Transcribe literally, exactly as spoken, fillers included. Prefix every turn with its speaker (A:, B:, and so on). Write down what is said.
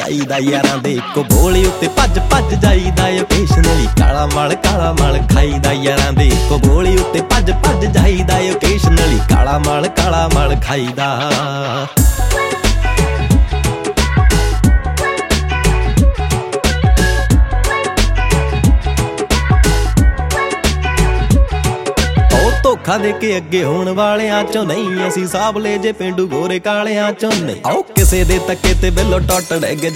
A: ਜਾਈਦਾ ਯਾਰਾਂ ਦੇ ਇੱਕੋ ਗੋਲੀ ਉੱਤੇ ਭੱਜ ਭੱਜ ਜਾਈਦਾ ਓਕੇਸ਼ਨਲੀ ਕਾਲਾ ਮਲ ਕਾਲਾ ਮਲ ਖਾਈਦਾ ਯਾਰਾਂ ਦੇ ਇੱਕੋ ਗੋਲੀ ਉੱਤੇ ਭੱਜ ਭੱਜ ਜਾਈਦਾ ਓਕੇਸ਼ਨਲੀ ਕਾਲਾ ਮਲ ਕਾਲਾ ਮਲ ਖਾਈਦਾ। ਧੋਖਾ ਦੇ ਕੇ ਅੱਗੇ ਹੋਣ ਵਾਲਿਆਂ ਚੋਂ ਨਹੀਂ ਅਸੀਂ ਸਾਬਲੇ ਜੇ ਪੇਂਡੂ ਗੋਰੇ ਕਾਲਿਆਂ ਚੋਂ ਨਹੀਂ। ਆਓ ਕਿਸੇ ਦੇ ਤੱਕੇ ਤੇ ਬਿੱਲੋ ਟੁੱਟ ਡਿੱਗ